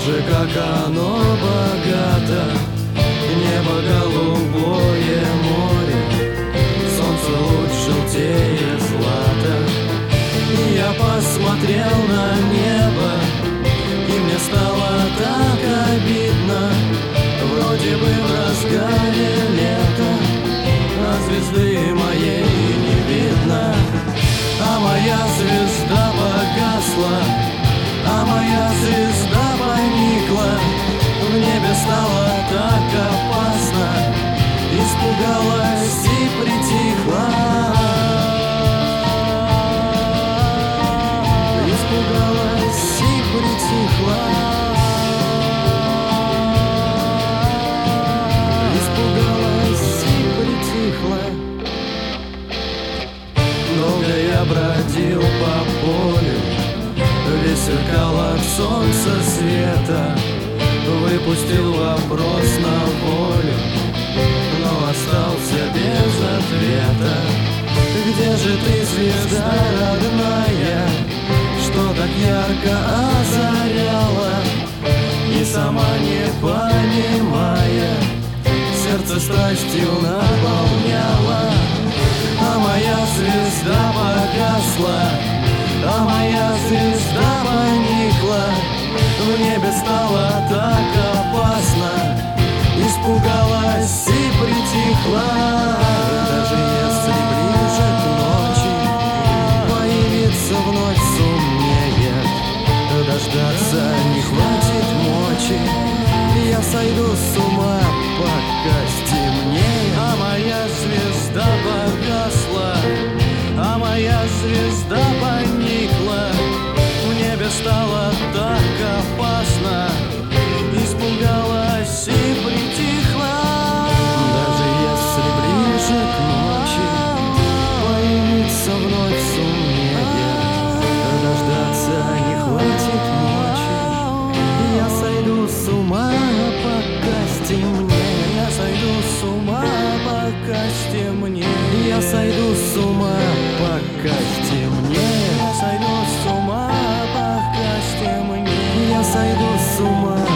Боже, как оно богато, небо голубое, море, солнце луч желтее злата. И я посмотрел на небо, и мне стало так обидно. Вроде бы в разгаре лета, а звезды моей не видно. А моя звезда погасла, а моя звезда поникла. В небе стало так опасно, испугалась и притихла. Испугалась и притихла. Испугалась и притихла. Долго я бродил по полю, весь сверкал от солнца света. Выпустил вопрос на волю, но остался без ответа. Где же ты, звезда родная, что так ярко озаряла? И сама не понимая, сердце страстью наполняла. А моя звезда погасла, а моя звезда поникла. В небе стало так опасно, испугалась и притихла. Даже если ближе к ночи появиться вновь сумеет, дождаться не хватит мочи. Я сойду с ума, пока стемнеет. А моя звезда погасла, а моя звезда поникла. В небе стало так опасно, испугалась и притихла. Даже если ближе к ночи появиться вновь сумеет, дождаться не хватит мочи. Я сойду с ума, пока стемнеет. Я сойду с ума, пока стемнеет. Я сойду с ума, пока стемнеет. Я сойду с ума, пока стемнеет. Я сойду с ума.